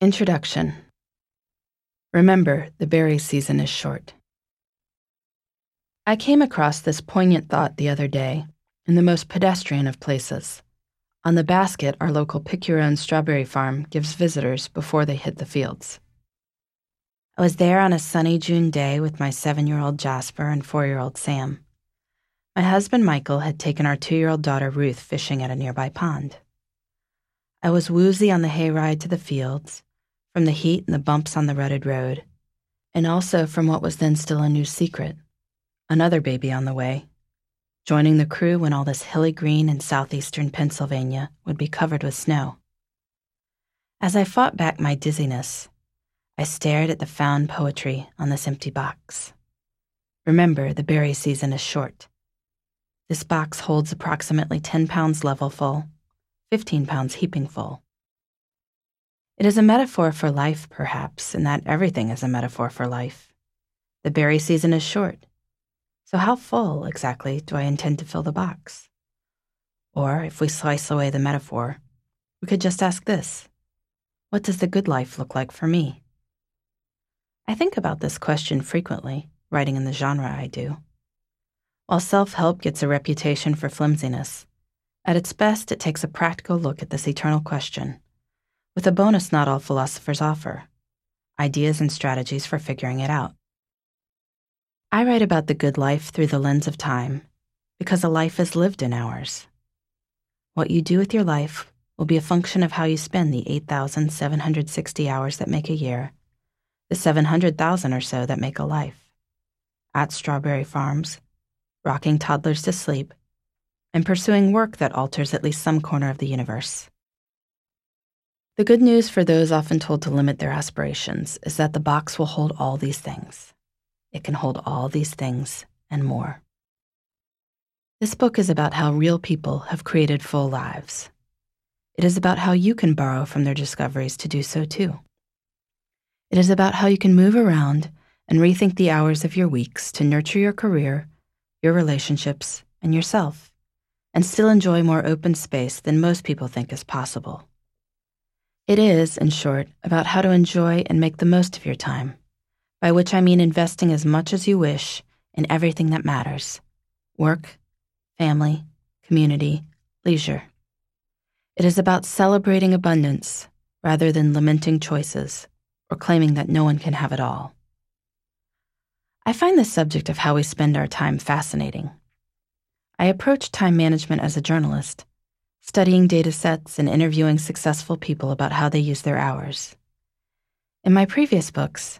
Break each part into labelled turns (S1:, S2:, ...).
S1: Introduction. Remember, the berry season is short. I came across this poignant thought the other day in the most pedestrian of places, on the basket our local pick-your-own strawberry farm gives visitors before they hit the fields. I was there on a sunny June day with my 7-year-old Jasper and 4-year-old Sam. My husband Michael had taken our 2-year-old daughter Ruth fishing at a nearby pond. I was woozy on the hayride to the fields, from the heat and the bumps on the rutted road, and also from what was then still a new secret, another baby on the way, joining the crew when all this hilly green in southeastern Pennsylvania would be covered with snow. As I fought back my dizziness, I stared at the found poetry on this empty box. Remember, the berry season is short. This box holds approximately 10 pounds level full, 15 pounds heaping full. It is a metaphor for life, perhaps, in that everything is a metaphor for life. The berry season is short. So how full, exactly, do I intend to fill the box? Or, if we slice away the metaphor, we could just ask this: what does the good life look like for me? I think about this question frequently, writing in the genre I do. While self-help gets a reputation for flimsiness, at its best it takes a practical look at this eternal question, with a bonus not all philosophers offer: ideas and strategies for figuring it out. I write about the good life through the lens of time, because a life is lived in hours. What you do with your life will be a function of how you spend the 8,760 hours that make a year, the 700,000 or so that make a life, at strawberry farms, rocking toddlers to sleep, and pursuing work that alters at least some corner of the universe. The good news for those often told to limit their aspirations is that the box will hold all these things. It can hold all these things and more. This book is about how real people have created full lives. It is about how you can borrow from their discoveries to do so too. It is about how you can move around and rethink the hours of your weeks to nurture your career, your relationships, and yourself, and still enjoy more open space than most people think is possible. It is, in short, about how to enjoy and make the most of your time, by which I mean investing as much as you wish in everything that matters: work, family, community, leisure. It is about celebrating abundance rather than lamenting choices or claiming that no one can have it all. I find the subject of how we spend our time fascinating. I approach time management as a journalist, studying data sets and interviewing successful people about how they use their hours. In my previous books,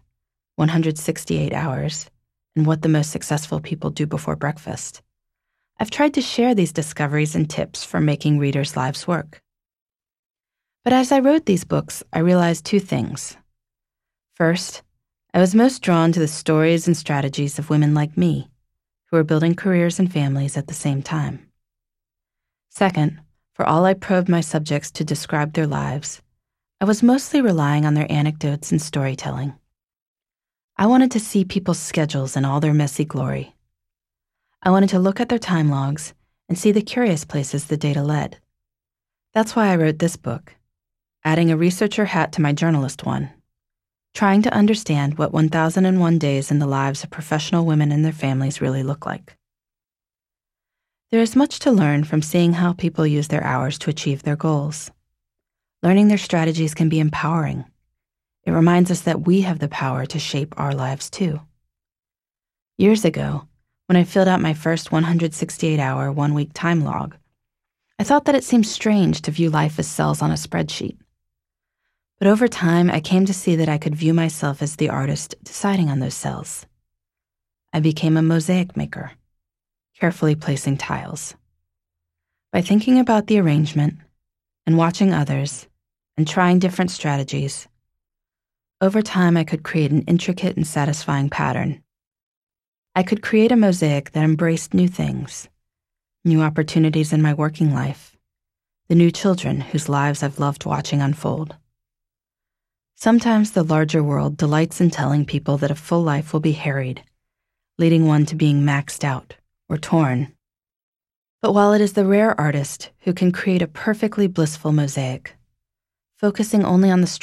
S1: 168 Hours and What the Most Successful People Do Before Breakfast, I've tried to share these discoveries and tips for making readers' lives work. But as I wrote these books, I realized two things. First, I was most drawn to the stories and strategies of women like me, who are building careers and families at the same time. Second, for all I probed my subjects to describe their lives, I was mostly relying on their anecdotes and storytelling. I wanted to see people's schedules in all their messy glory. I wanted to look at their time logs and see the curious places the data led. That's why I wrote this book, adding a researcher hat to my journalist one, trying to understand what 1001 days in the lives of professional women and their families really look like. There is much to learn from seeing how people use their hours to achieve their goals. Learning their strategies can be empowering. It reminds us that we have the power to shape our lives too. Years ago, when I filled out my first 168-hour, one-week time log, I thought that it seemed strange to view life as cells on a spreadsheet. But over time, I came to see that I could view myself as the artist deciding on those cells. I became a mosaic maker, carefully placing tiles. By thinking about the arrangement and watching others and trying different strategies, over time I could create an intricate and satisfying pattern. I could create a mosaic that embraced new things, new opportunities in my working life, the new children whose lives I've loved watching unfold. Sometimes the larger world delights in telling people that a full life will be harried, leading one to being maxed out or torn. But while it is the rare artist who can create a perfectly blissful mosaic, focusing only on the